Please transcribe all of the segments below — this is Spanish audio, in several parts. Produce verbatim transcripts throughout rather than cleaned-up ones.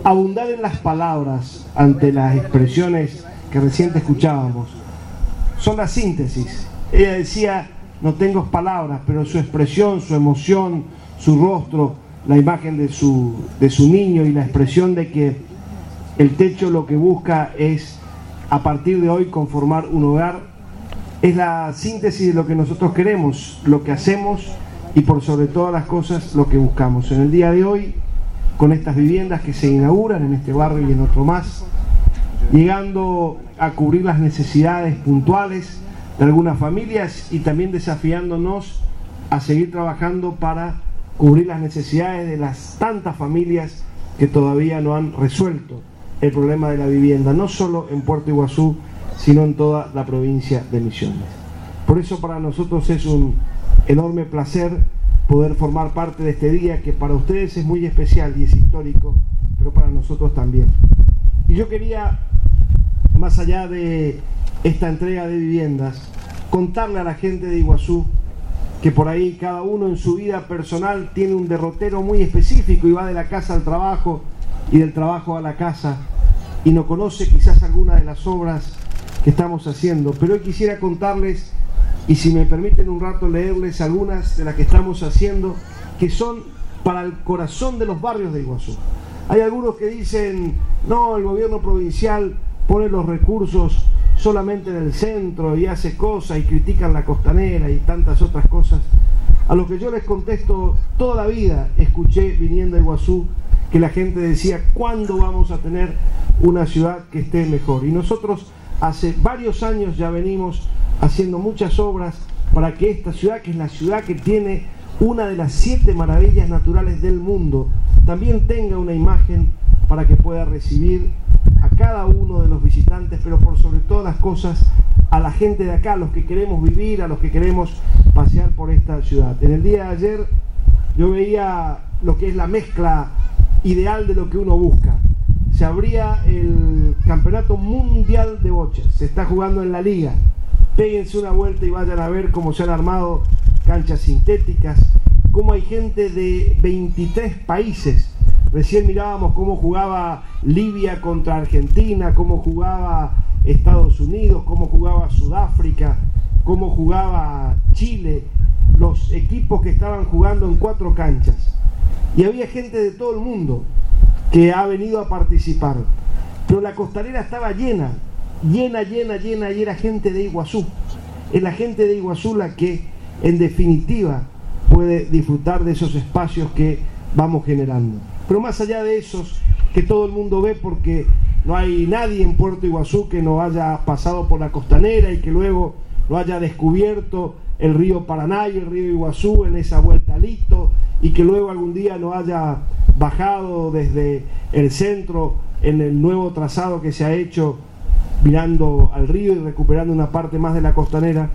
abundar en las palabras ante las expresiones que recién escuchábamos. Son la síntesis. Ella decía, no tengo palabras, pero su expresión, su emoción, su rostro, la imagen de su, de su niño y la expresión de que el techo lo que busca es, a partir de hoy, conformar un hogar, es la síntesis de lo que nosotros queremos, lo que hacemos y por sobre todas las cosas lo que buscamos. En el día de hoy, con estas viviendas que se inauguran en este barrio y en otro más, llegando a cubrir las necesidades puntuales de algunas familias y también desafiándonos a seguir trabajando para cubrir las necesidades de las tantas familias que todavía no han resuelto el problema de la vivienda, no solo en Puerto Iguazú, sino en toda la provincia de Misiones. Por eso para nosotros es un enorme placer poder formar parte de este día que para ustedes es muy especial y es histórico, pero para nosotros también. Y yo quería, más allá de esta entrega de viviendas, contarle a la gente de Iguazú que por ahí cada uno en su vida personal tiene un derrotero muy específico y va de la casa al trabajo y del trabajo a la casa y no conoce quizás alguna de las obras que estamos haciendo, pero hoy quisiera contarles, y si me permiten un rato leerles algunas de las que estamos haciendo, que son para el corazón de los barrios de Iguazú. Hay algunos que dicen, no, el gobierno provincial pone los recursos solamente en el centro y hace cosas y critican la costanera y tantas otras cosas. A lo que yo les contesto, toda la vida escuché viniendo a Iguazú que la gente decía, ¿cuándo vamos a tener una ciudad que esté mejor? Y nosotros hace varios años ya venimos haciendo muchas obras para que esta ciudad, que es la ciudad que tiene una de las siete maravillas naturales del mundo, también tenga una imagen para que pueda recibir a cada uno de los visitantes, pero por sobre todas las cosas a la gente de acá, a los que queremos vivir, a los que queremos pasear por esta ciudad. En el día de ayer yo veía lo que es la mezcla ideal de lo que uno busca. Se abría el campeonato mundial de bocha, se está jugando en la liga. Péguense una vuelta y vayan a ver cómo se han armado canchas sintéticas, cómo hay gente de veintitrés países. Recién mirábamos cómo jugaba Libia contra Argentina, cómo jugaba Estados Unidos, cómo jugaba Sudáfrica, cómo jugaba Chile, los equipos que estaban jugando en cuatro canchas. Y había gente de todo el mundo que ha venido a participar. Pero la costanera estaba llena, llena, llena, llena, y era gente de Iguazú. Es la gente de Iguazú la que, en definitiva, puede disfrutar de esos espacios que vamos generando. Pero más allá de esos que todo el mundo ve, porque no hay nadie en Puerto Iguazú que no haya pasado por la costanera y que luego lo haya descubierto el río Paraná y el río Iguazú en esa vuelta al Hito, y que luego algún día no haya bajado desde el centro en el nuevo trazado que se ha hecho mirando al río y recuperando una parte más de la costanera.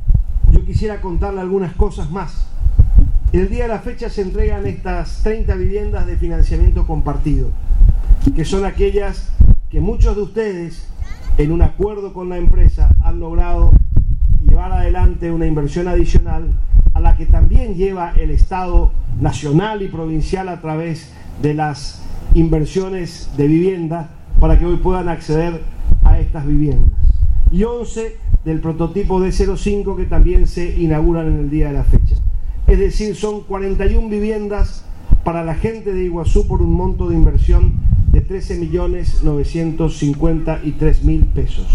Yo quisiera contarle algunas cosas más. En el día de la fecha se entregan estas treinta viviendas de financiamiento compartido, que son aquellas que muchos de ustedes, en un acuerdo con la empresa, han logrado llevar adelante una inversión adicional a la que también lleva el Estado nacional y provincial a través de las inversiones de vivienda para que hoy puedan acceder a estas viviendas. Y once del prototipo D cero cinco que también se inauguran en el día de la fecha. Es decir, son cuarenta y una viviendas para la gente de Iguazú por un monto de inversión de trece millones novecientos cincuenta y tres mil pesos.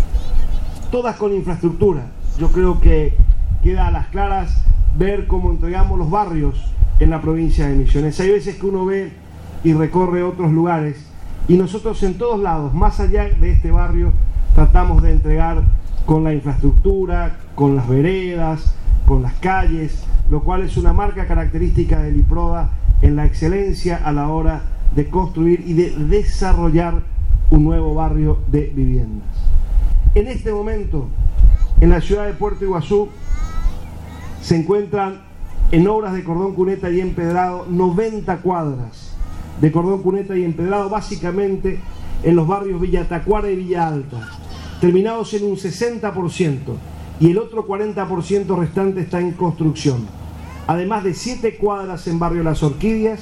Todas con infraestructura. Yo creo que queda a las claras ver cómo entregamos los barrios en la provincia de Misiones. Hay veces que uno ve y recorre otros lugares y nosotros en todos lados, más allá de este barrio, tratamos de entregar con la infraestructura, con las veredas, con las calles, lo cual es una marca característica del IPRODA en la excelencia a la hora de construir y de desarrollar un nuevo barrio de viviendas. En este momento, en la ciudad de Puerto Iguazú, se encuentran en obras de cordón cuneta y empedrado noventa cuadras de cordón cuneta y empedrado, básicamente en los barrios Villa Tacuara y Villa Alta, terminados en un sesenta por ciento, y el otro cuarenta por ciento restante está en construcción. Además de siete cuadras en barrio Las Orquídeas,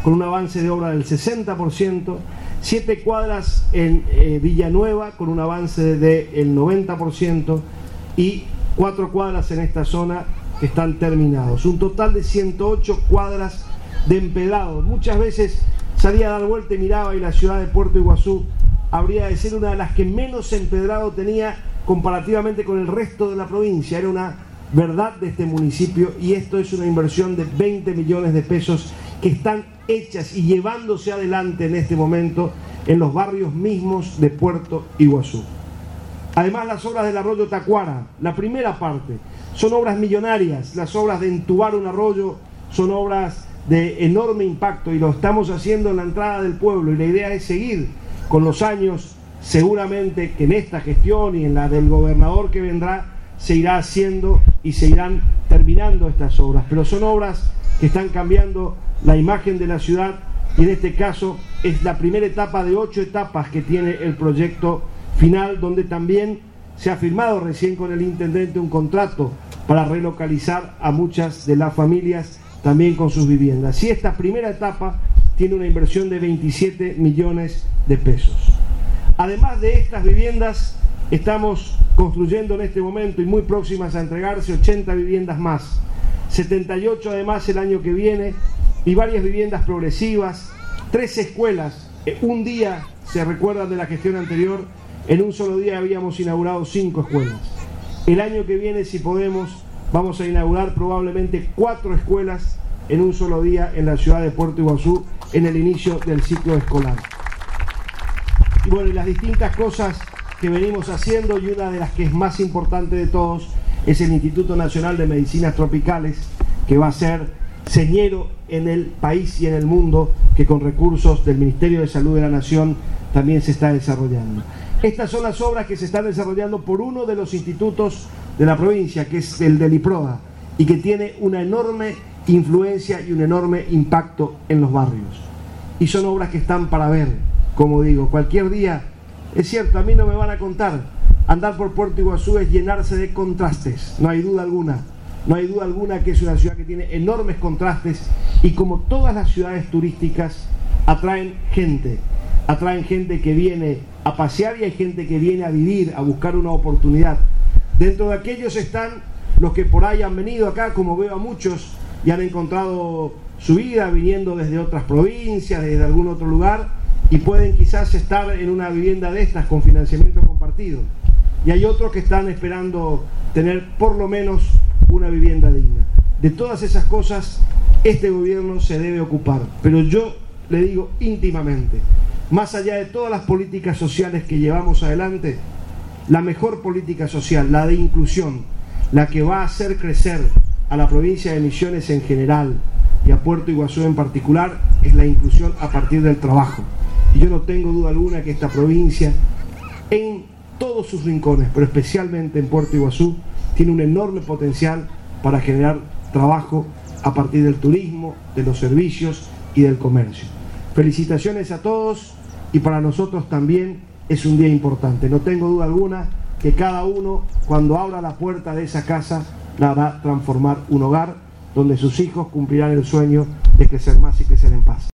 con un avance de obra del sesenta por ciento, siete cuadras en eh, Villanueva con un avance del noventa por ciento y cuatro cuadras en esta zona que están terminados. Un total de ciento ocho cuadras de empedrado. Muchas veces salía a dar vuelta y miraba y la ciudad de Puerto Iguazú habría de ser una de las que menos empedrado tenía comparativamente con el resto de la provincia. Era una verdad de este municipio y esto es una inversión de veinte millones de pesos que están hechas y llevándose adelante en este momento en los barrios mismos de Puerto Iguazú. Además, las obras del arroyo Tacuara, la primera parte, son obras millonarias. Las obras de entubar un arroyo son obras de enorme impacto y lo estamos haciendo en la entrada del pueblo, y la idea es seguir con los años, seguramente que en esta gestión y en la del gobernador que vendrá se irá haciendo y se irán terminando estas obras, pero son obras que están cambiando la imagen de la ciudad y en este caso es la primera etapa de ocho etapas que tiene el proyecto final, donde también se ha firmado recién con el intendente un contrato para relocalizar a muchas de las familias también con sus viviendas. Y esta primera etapa tiene una inversión de veintisiete millones de pesos. Además de estas viviendas, estamos construyendo en este momento y muy próximas a entregarse ochenta viviendas más, setenta y ocho además el año que viene, y varias viviendas progresivas, tres escuelas. Un día, se recuerdan de la gestión anterior, en un solo día habíamos inaugurado cinco escuelas. El año que viene, si podemos, vamos a inaugurar probablemente cuatro escuelas en un solo día en la ciudad de Puerto Iguazú en el inicio del ciclo escolar. Y bueno, y las distintas cosas que venimos haciendo, y una de las que es más importante de todos es el Instituto Nacional de Medicinas Tropicales, que va a ser señero en el país y en el mundo, que con recursos del Ministerio de Salud de la Nación también se está desarrollando. Estas son las obras que se están desarrollando por uno de los institutos de la provincia, que es el del IPRODA, y que tiene una enorme influencia y un enorme impacto en los barrios. Y son obras que están para ver, como digo, cualquier día. Es cierto, a mí no me van a contar, andar por Puerto Iguazú es llenarse de contrastes, no hay duda alguna. No hay duda alguna que es una ciudad que tiene enormes contrastes y, como todas las ciudades turísticas, atraen gente. Atraen gente que viene a pasear y hay gente que viene a vivir, a buscar una oportunidad. Dentro de aquellos están los que por ahí han venido acá, como veo a muchos, y han encontrado su vida viniendo desde otras provincias, desde algún otro lugar, y pueden quizás estar en una vivienda de estas con financiamiento compartido. Y hay otros que están esperando tener por lo menos una vivienda digna. De todas esas cosas este gobierno se debe ocupar, pero yo le digo íntimamente, más allá de todas las políticas sociales que llevamos adelante, la mejor política social, la de inclusión, la que va a hacer crecer a la provincia de Misiones en general y a Puerto Iguazú en particular, es la inclusión a partir del trabajo. Y yo no tengo duda alguna que esta provincia, en todos sus rincones, pero especialmente en Puerto Iguazú, tiene un enorme potencial para generar trabajo a partir del turismo, de los servicios y del comercio. Felicitaciones a todos, y para nosotros también es un día importante. No tengo duda alguna que cada uno, cuando abra la puerta de esa casa, la hará transformar un hogar donde sus hijos cumplirán el sueño de crecer más y crecer en paz.